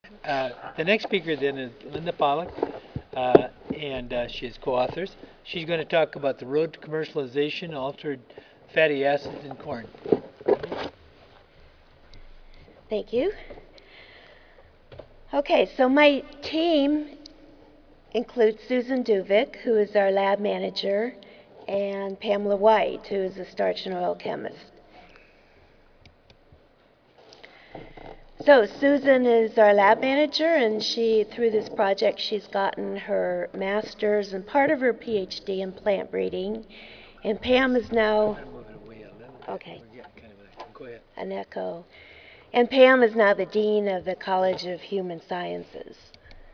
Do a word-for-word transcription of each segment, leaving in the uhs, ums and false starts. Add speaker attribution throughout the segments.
Speaker 1: Uh, the next speaker then is Linda Pollock, uh, and uh, she is co-authors. She's going to talk about the road to commercialization, altered fatty acids in corn.
Speaker 2: Thank you. Okay, so my team includes Susan Duvik, who is our lab manager, and Pamela White, who is a starch and oil chemist. So Susan is our lab manager, and she, through this project, she's gotten her master's and part of her PhD in plant breeding. And Pam is now,
Speaker 1: I'm moving away a little bit.
Speaker 2: okay,
Speaker 1: We're getting kind of a, go ahead.
Speaker 2: an echo. And Pam is now the dean of the College of Human Sciences.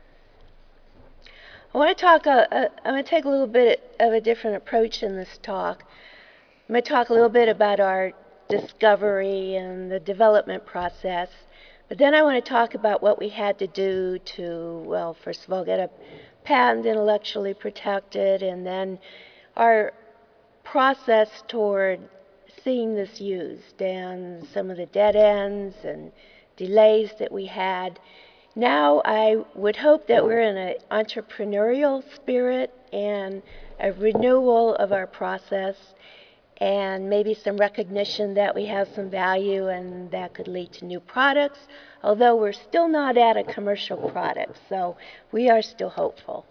Speaker 2: I want to talk, uh, uh, I'm going to take a little bit of a different approach in this talk. I'm going to talk a little bit about our discovery and the development process, but then I want to talk about what we had to do to, well, first of all, get a patent intellectually protected, and then our process toward seeing this used and some of the dead ends and delays that we had. Now I would hope that we're in an entrepreneurial spirit and a renewal of our process and maybe some recognition that we have some value and that could lead to new products, although we're still not at a commercial product, so we are still hopeful.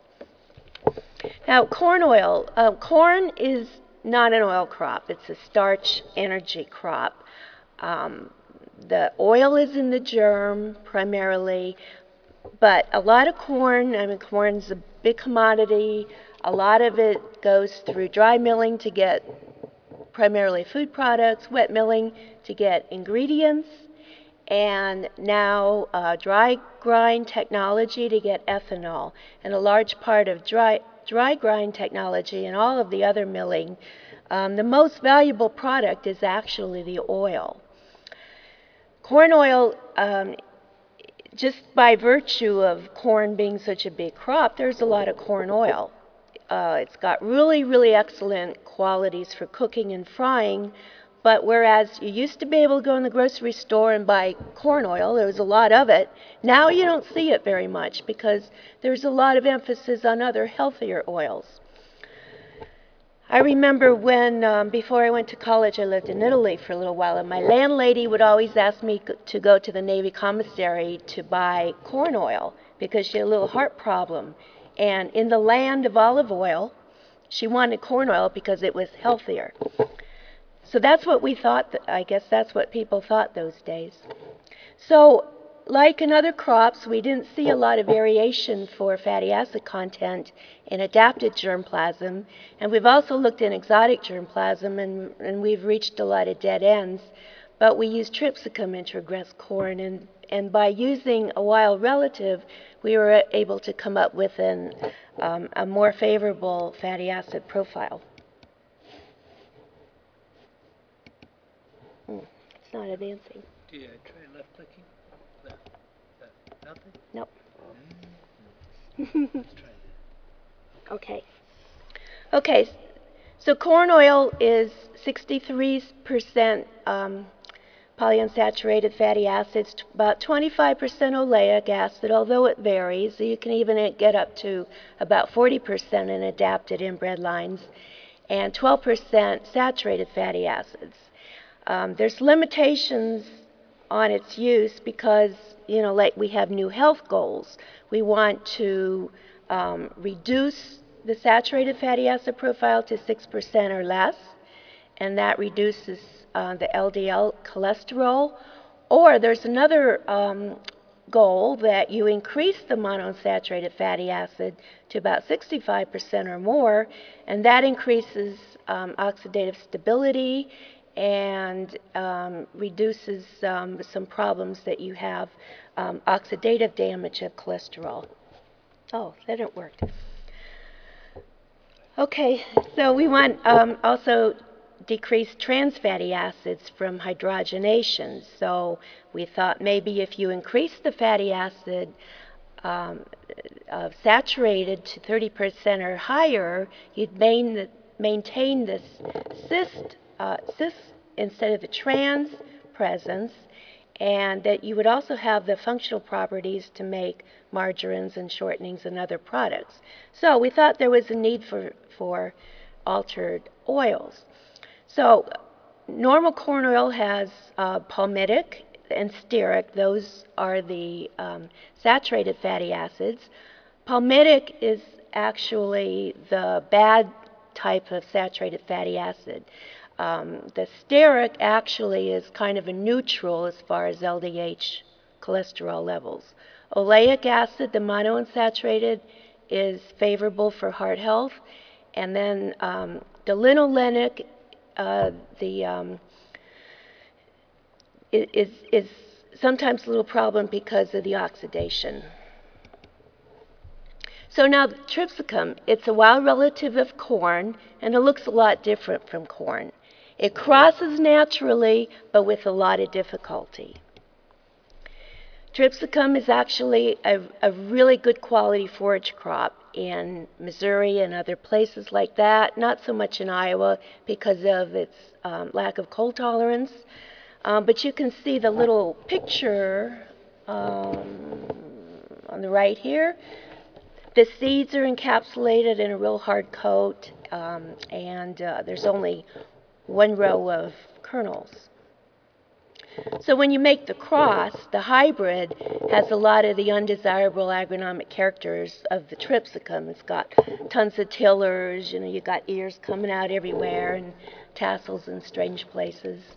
Speaker 2: Now, corn oil. Uh, corn is not an oil crop. It's a starch energy crop. Um, the oil is in the germ primarily, but a lot of corn, I mean, corn's a big commodity. A lot of it goes through dry milling to get primarily food products, wet milling to get ingredients, and now uh, dry grind technology to get ethanol. And a large part of dry, dry grind technology and all of the other milling, um, the most valuable product is actually the oil. Corn oil, um, just by virtue of corn being such a big crop, there's a lot of corn oil. Uh, it's got really, really excellent qualities for cooking and frying, but whereas you used to be able to go in the grocery store and buy corn oil, there was a lot of it, now you don't see it very much because there's a lot of emphasis on other healthier oils. I remember when, um, before I went to college, I lived in Italy for a little while, and my landlady would always ask me to go to the Navy commissary to buy corn oil because she had a little heart problem. And in the land of olive oil, she wanted corn oil because it was healthier. So that's what we thought, I guess that's what people thought those days. So like in other crops, we didn't see a lot of variation for fatty acid content in adapted germplasm, and we've also looked in exotic germplasm, and, and we've reached a lot of dead ends, but we used Trypsicum introgress corn, and, and by using a wild relative, we were able to come up with an, um, a more favorable fatty acid profile. Hmm, it's not advancing.
Speaker 1: Do you try left clicking? No. No. Nothing?
Speaker 2: Nope.
Speaker 1: Let's try that.
Speaker 2: Okay. Okay, so corn oil is sixty-three percent um, polyunsaturated fatty acids, about twenty-five percent oleic acid, although it varies. You can even get up to about forty percent in adapted inbred lines, and twelve percent saturated fatty acids. Um, there's limitations on its use because, you know, like we have new health goals. We want to um, reduce the saturated fatty acid profile to six percent or less, and that reduces uh, the L D L cholesterol. Or there's another um, goal that you increase the monounsaturated fatty acid to about sixty-five percent or more, and that increases um, oxidative stability and um, reduces um, some problems that you have, um, oxidative damage of cholesterol. Oh, that didn't work. Okay, so we want um, also decrease trans fatty acids from hydrogenation. So we thought maybe if you increase the fatty acid um, uh, saturated to thirty percent or higher, you'd main the, maintain this cis, uh, cis instead of the trans presence, and that you would also have the functional properties to make margarines and shortenings and other products. So we thought there was a need for, for altered oils. So normal corn oil has uh, palmitic and stearic. Those are the um, saturated fatty acids. Palmitic is actually the bad type of saturated fatty acid. Um, the stearic actually is kind of a neutral as far as L D H cholesterol levels. Oleic acid, the monounsaturated, is favorable for heart health. And then um, the linolenic, uh, the um, is, is sometimes a little problem because of the oxidation. So now Tripsicum, it's a wild relative of corn, and it looks a lot different from corn. It crosses naturally, but with a lot of difficulty. Tripsicum is actually a, a really good quality forage crop in Missouri and other places like that, not so much in Iowa because of its um, lack of cold tolerance. Um, but you can see the little picture um, on the right here. The seeds are encapsulated in a real hard coat, um, and uh, there's only one row of kernels. So when you make the cross, the hybrid has a lot of the undesirable agronomic characters of the Tripsicum. It's got tons of tillers, you know, you got ears coming out everywhere and tassels in strange places.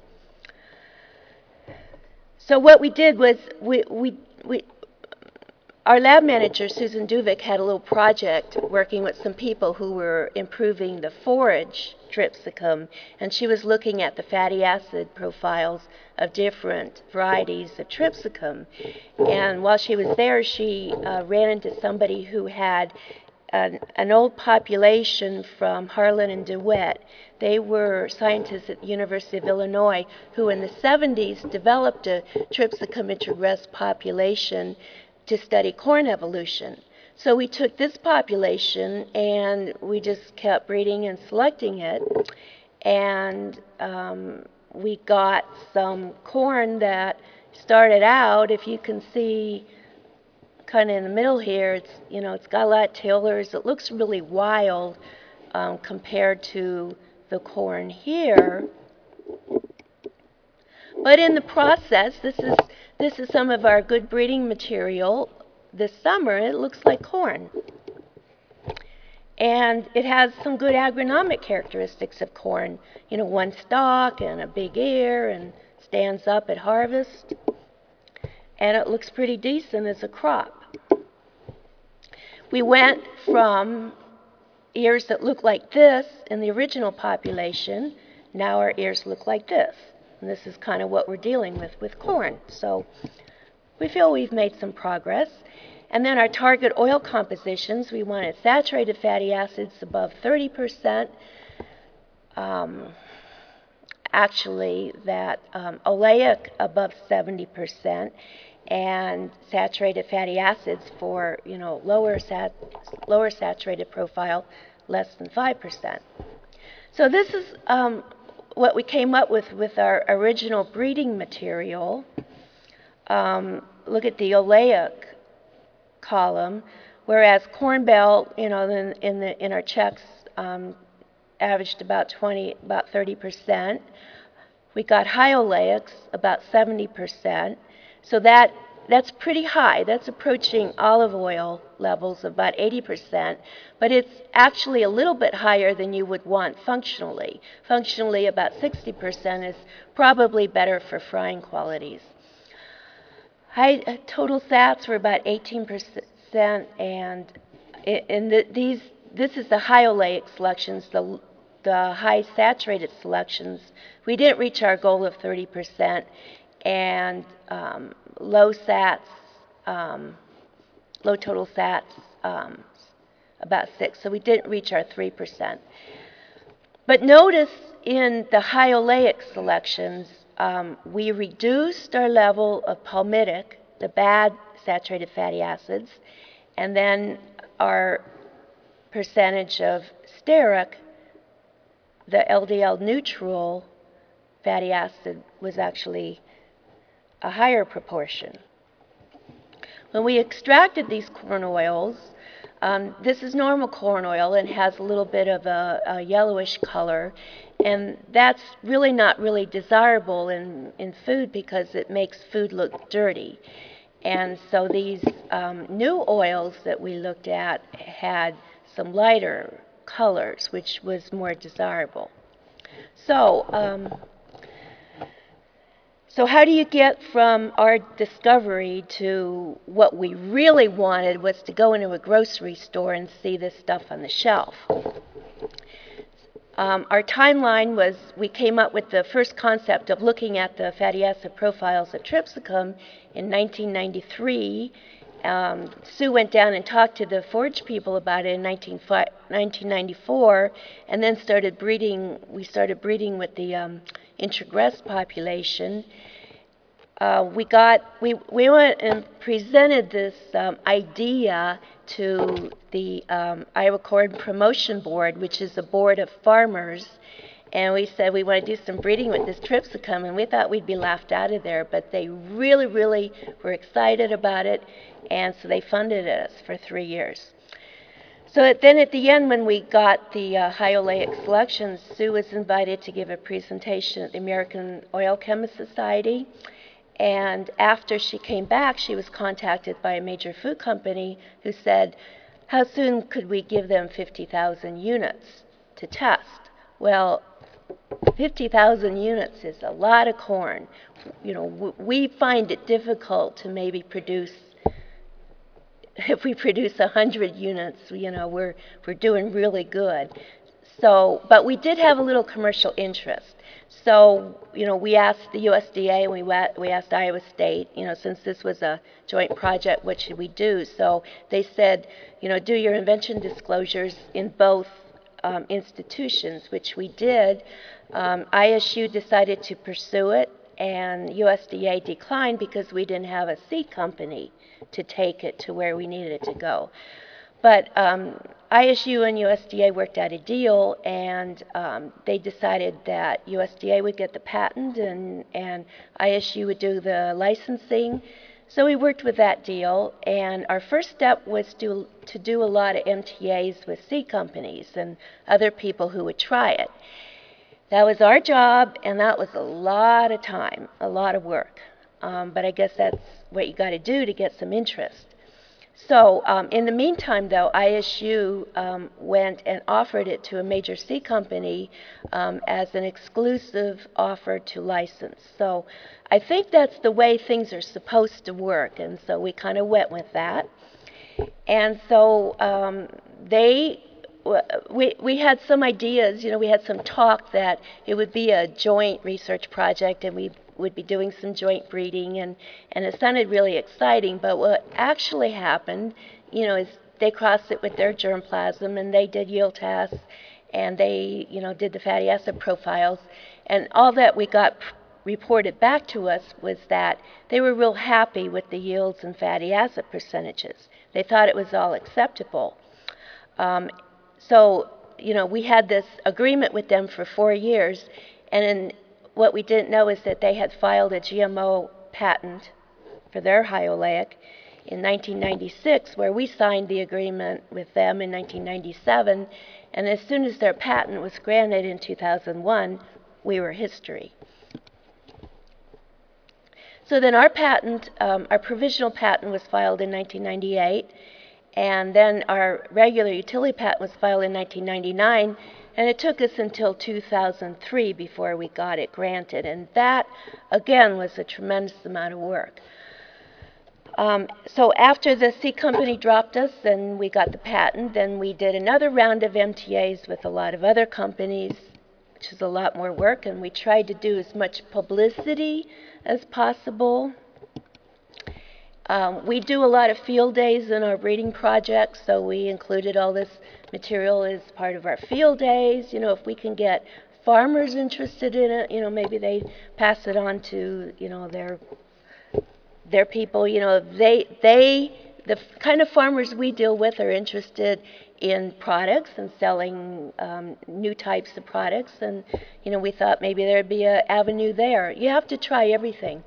Speaker 2: So what we did was we, we, we our lab manager, Susan Duvik, had a little project working with some people who were improving the forage Tripsicum, and she was looking at the fatty acid profiles of different varieties of Tripsicum. And while she was there, she uh, ran into somebody who had an, an old population from Harlan and DeWitt. They were scientists at the University of Illinois who in the seventies developed a Tripsicum introgress population to study corn evolution. So we took this population and we just kept breeding and selecting it, and um, we got some corn that started out, if you can see kind of in the middle here, it's, you know, it's got a lot of tillers. It looks really wild um, compared to the corn here. But in the process, this is, this is some of our good breeding material this summer. It looks like corn. And it has some good agronomic characteristics of corn. You know, one stalk and a big ear and stands up at harvest. And it looks pretty decent as a crop. We went from ears that look like this in the original population. Now our ears look like this. And this is kind of what we're dealing with with corn. So we feel we've made some progress. And then our target oil compositions, we wanted saturated fatty acids above thirty percent. Um, actually, that um, oleic above seventy percent, and saturated fatty acids for, you know, lower, sat lower saturated profile, less than five percent. So this is um, what we came up with with our original breeding material. Um, look at the oleic column, whereas Corn Belt, you know, in, in, the, in our checks um, averaged about twenty, about thirty percent. We got high oleics, about seventy percent. So that that's pretty high. That's approaching olive oil levels of about eighty percent, but it's actually a little bit higher than you would want functionally. Functionally, about sixty percent is probably better for frying qualities. High uh, total sats were about eighteen percent, and in the, these, this is the high oleic selections, the the high saturated selections. We didn't reach our goal of thirty percent, and um, low sats, um, low total sats, um, about six. So we didn't reach our three percent. But notice in the high oleic selections, um, we reduced our level of palmitic, the bad saturated fatty acids, and then our percentage of stearic, the L D L neutral fatty acid, was actually a higher proportion. When we extracted these corn oils, um, this is normal corn oil and has a little bit of a, a yellowish color, and that's really not really desirable in, in food because it makes food look dirty. And so these um, new oils that we looked at had some lighter colors, which was more desirable. So, um, so how do you get from our discovery to what we really wanted was to go into a grocery store and see this stuff on the shelf? Um, our timeline was we came up with the first concept of looking at the fatty acid profiles of trypsicum in nineteen ninety-three. Um, Sue went down and talked to the Forge people about it in nineteen ninety-four, and then started breeding. We started breeding with the um, introgress population. Uh, we got we we went and presented this um, idea to the um, Iowa Corn Promotion Board, which is a board of farmers, and we said we want to do some breeding with this trypsicum, and we thought we'd be laughed out of there, but they really, really were excited about it, and so they funded us for three years. So then at the end, when we got the uh, high oleic selections, Sue was invited to give a presentation at the American Oil Chemists Society. And after she came back, she was contacted by a major food company who said, how soon could we give them fifty thousand units to test? Well, fifty thousand units is a lot of corn. You know, we find it difficult to maybe produce, if we produce one hundred units, you know, we're, we're doing really good. So, but we did have a little commercial interest. So, you know, we asked the U S D A and we, we asked Iowa State, you know, since this was a joint project, what should we do? So they said, you know, do your invention disclosures in both um, institutions, which we did. Um, I S U decided to pursue it, and U S D A declined because we didn't have a seed company to take it to where we needed it to go. But um, I S U and U S D A worked out a deal, and um, they decided that U S D A would get the patent and, and I S U would do the licensing. So we worked with that deal, and our first step was to, to do a lot of M T As with seed companies and other people who would try it. That was our job, and that was a lot of time, a lot of work. Um, but I guess that's what you got to do to get some interest. So um, in the meantime, though, I S U um, went and offered it to a major seed company um, as an exclusive offer to license. So I think that's the way things are supposed to work, and so we kind of went with that. And so um, they, we, we had some ideas, you know, we had some talk that it would be a joint research project, and we would be doing some joint breeding, and, and it sounded really exciting. But what actually happened, you know, is they crossed it with their germplasm, and they did yield tests, and they, you know, did the fatty acid profiles, and all that we got reported back to us was that they were real happy with the yields and fatty acid percentages. They thought it was all acceptable. Um, so, you know, we had this agreement with them for four years, and in what we didn't know is that they had filed a G M O patent for their high oleic in nineteen ninety-six, where we signed the agreement with them in nineteen ninety-seven, and as soon as their patent was granted in two thousand one, we were history. So then our patent, um, our provisional patent was filed in nineteen ninety-eight, and then our regular utility patent was filed in nineteen ninety-nine, and it took us until two thousand three before we got it granted. And that, again, was a tremendous amount of work. Um, so after the seed company dropped us and we got the patent, then we did another round of M T As with a lot of other companies, which is a lot more work, and we tried to do as much publicity as possible. Um, we do a lot of field days in our breeding projects, so we included all this material as part of our field days. You know, if we can get farmers interested in it, you know, maybe they pass it on to, you know, their their people. You know, they they the kind of farmers we deal with are interested in products and selling um, new types of products, and you know, we thought maybe there'd be an avenue there. You have to try everything.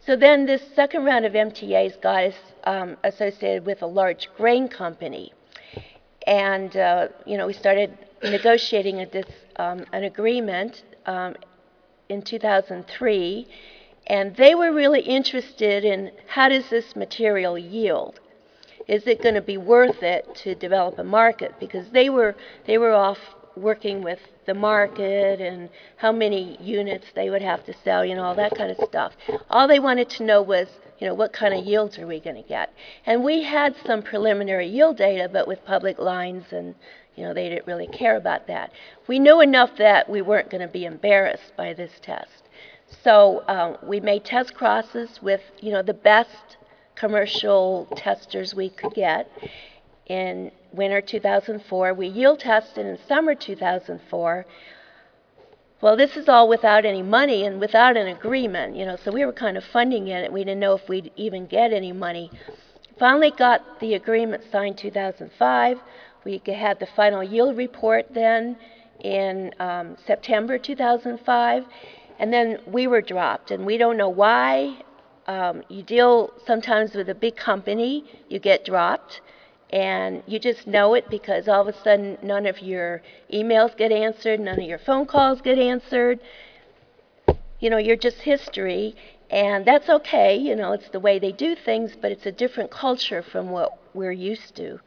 Speaker 2: So then this second round of M T As got us um, associated with a large grain company. And, uh, you know, we started negotiating a dis, um, an agreement um, in two thousand three, and they were really interested in how does this material yield? Is it going to be worth it to develop a market? Because they were, they were off working with the market and how many units they would have to sell, you know, all that kind of stuff. All they wanted to know was, you know, what kind of yields are we going to get? And we had some preliminary yield data, but with public lines, and, you know, they didn't really care about that. We knew enough that we weren't going to be embarrassed by this test. So um, we made test crosses with, you know, the best commercial testers we could get. In winter two thousand four, we yield tested in summer two thousand four. Well, this is all without any money and without an agreement, you know, so we were kind of funding it. We didn't know if we'd even get any money. Finally got the agreement signed two thousand five. We had the final yield report then in um, September two thousand five, and then we were dropped, and we don't know why. Um, you deal sometimes with a big company, you get dropped. And you just know it because all of a sudden none of your emails get answered, none of your phone calls get answered. You know, you're just history, and that's okay. You know, it's the way they do things, but it's a different culture from what we're used to.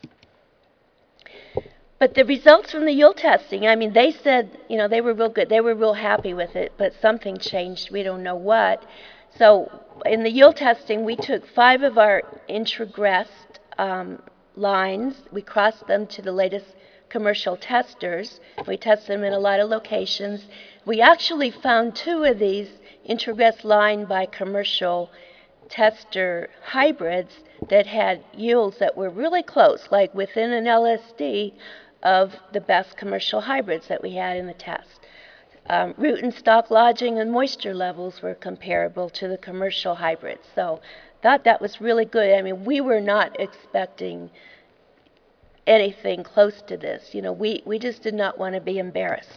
Speaker 2: But the results from the yield testing, I mean, they said, you know, they were real good. They were real happy with it, but something changed. We don't know what. So in the yield testing, we took five of our introgressed um, lines. We crossed them to the latest commercial testers. We tested them in a lot of locations. We actually found two of these introgressed line by commercial tester hybrids that had yields that were really close, like within an L S D of the best commercial hybrids that we had in the test. Um, root and stalk lodging and moisture levels were comparable to the commercial hybrids. So thought that was really good. I mean, we were not expecting anything close to this. You know, we, we just did not want to be embarrassed.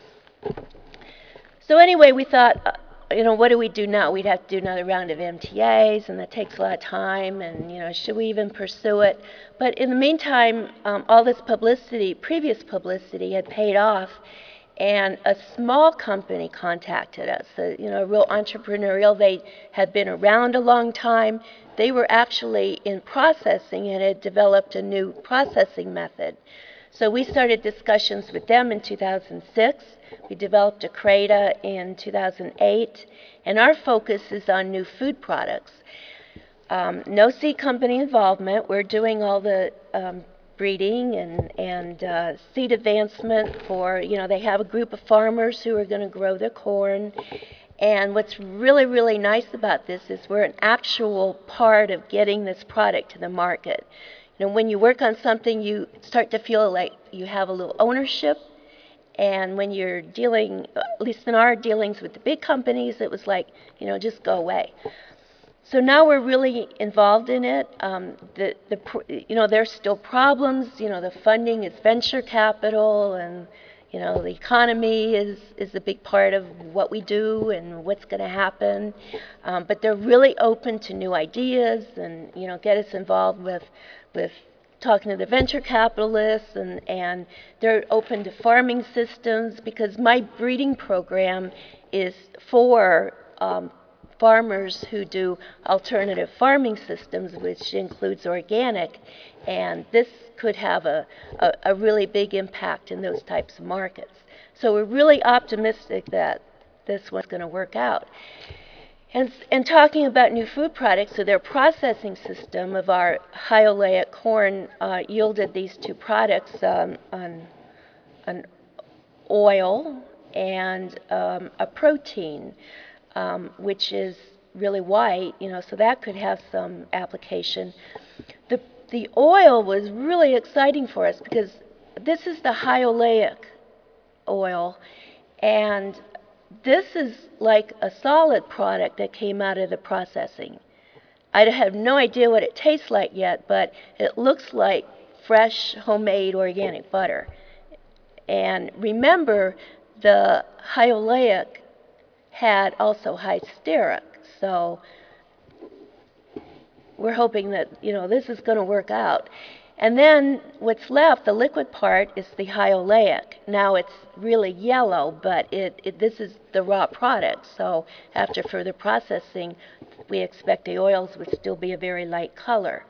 Speaker 2: So anyway, we thought, uh, you know, what do we do now? We'd have to do another round of M T As, and that takes a lot of time, and, you know, should we even pursue it? But in the meantime, um, all this publicity, previous publicity, had paid off, and a small company contacted us, uh, you know, real entrepreneurial. They had been around a long time. They were actually in processing and had developed a new processing method. So we started discussions with them in two thousand six. We developed a CRADA in two thousand eight, and our focus is on new food products. Um, no seed company involvement. We're doing all the um, breeding and, and uh, seed advancement for, you know, they have a group of farmers who are going to grow their corn. And what's really, really nice about this is we're an actual part of getting this product to the market. You know, when you work on something, you start to feel like you have a little ownership. And when you're dealing, at least in our dealings with the big companies, it was like, you know, just go away. So now we're really involved in it. Um, the, the, you know, there's still problems. You know, the funding is venture capital, and, you know, the economy is, is a big part of what we do and what's going to happen. Um, but they're really open to new ideas and, you know, get us involved with, with talking to the venture capitalists, and, and they're open to farming systems, because my breeding program is for um, farmers who do alternative farming systems, which includes organic, and this could have a, a, a really big impact in those types of markets. So we're really optimistic that this one's going to work out. And, and talking about new food products, so their processing system of our high oleic corn uh, yielded these two products, um, an, an oil and um, a protein. Um, which is really white, you know, so that could have some application. The, the oil was really exciting for us because this is the high oleic oil, and this is like a solid product that came out of the processing. I have no idea what it tastes like yet, but it looks like fresh, homemade, organic butter. And remember, the high oleic had also high stearics. So we're hoping that, you know, this is going to work out. And then what's left, the liquid part, is the high oleic. Now it's really yellow, but it, it this is the raw product. So after further processing, we expect the oils would still be a very light color.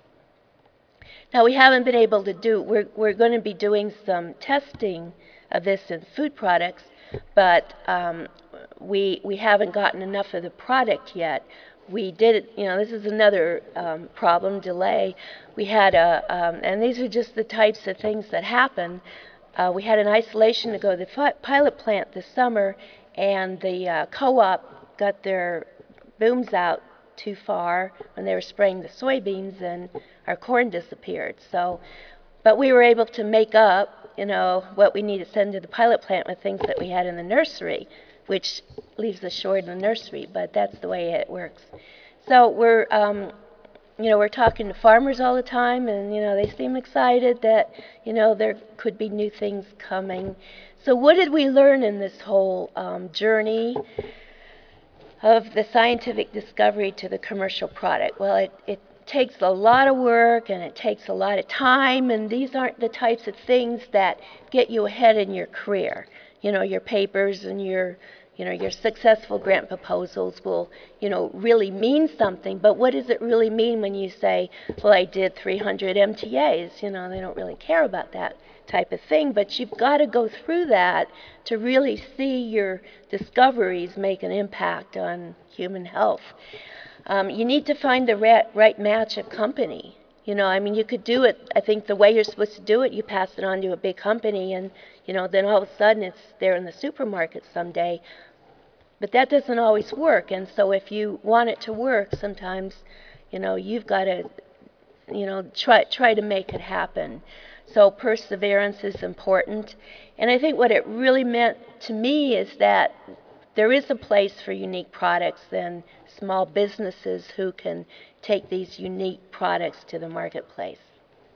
Speaker 2: Now we haven't been able to do, we're, we're going to be doing some testing of this in food products, but um, we, we haven't gotten enough of the product yet. We did, you know, this is another um, problem, delay. We had a, um, and these are just the types of things that happen. Uh, we had an isolation to go to the pilot plant this summer, and the uh, co-op got their booms out too far when they were spraying the soybeans, and our corn disappeared. So, but we were able to make up, you know, what we need to send to the pilot plant with things that we had in the nursery, which leaves us short in the nursery, but that's the way it works. So we're, um, you know, we're talking to farmers all the time, and, you know, they seem excited that, you know, there could be new things coming. So what did we learn in this whole um, journey of the scientific discovery to the commercial product? Well, it, it takes a lot of work, and it takes a lot of time, and these aren't the types of things that get you ahead in your career. You know, your papers and your, you know, your successful grant proposals will, you know, really mean something. But what does it really mean when you say, well, I did three hundred M T As? You know, they don't really care about that type of thing. But you've got to go through that to really see your discoveries make an impact on human health. Um, you need to find the right, right match of company. You know, I mean, you could do it, I think the way you're supposed to do it, you pass it on to a big company, and, you know, then all of a sudden it's there in the supermarket someday. But that doesn't always work, and so if you want it to work, sometimes, you know, you've got to, you know, try, try to make it happen. So perseverance is important. And I think what it really meant to me is that there is a place for unique products and small businesses who can take these unique products to the marketplace.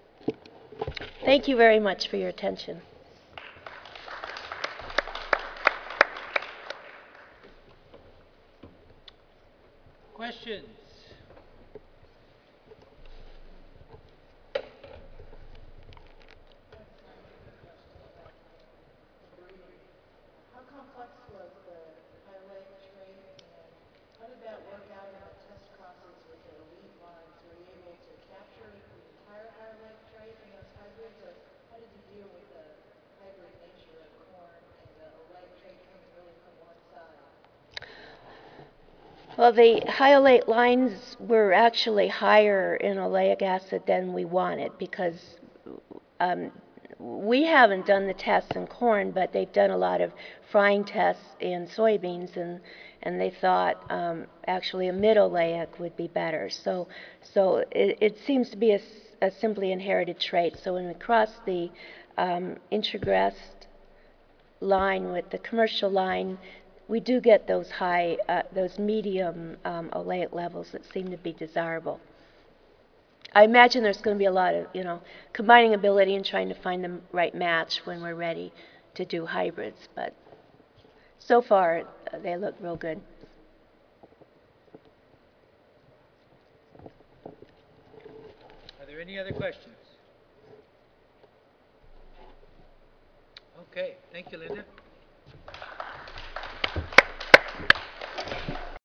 Speaker 2: Thank you very much for your attention.
Speaker 1: Questions?
Speaker 3: How complex was the highway trade, and how did that work out in the test process with the elite lines? Were you able to capture the entire highway trade in those hybrids, or how did you deal with the hybrid nature of corn and the oleic trait coming really from one side?
Speaker 2: Well, the high oleic lines were actually higher in oleic acid than we wanted because um, we haven't done the tests in corn, but they've done a lot of frying tests in soybeans, and and they thought um, actually a mid oleic would be better. So so it, it seems to be a, a simply inherited trait. So when we cross the um, introgressed line with the commercial line, we do get those high, uh, those medium um, oleic levels that seem to be desirable. I imagine there's going to be a lot of, you know, combining ability and trying to find the right match when we're ready to do hybrids. But so far, uh, they look real good.
Speaker 1: Are there any other questions? Okay, thank you, Linda.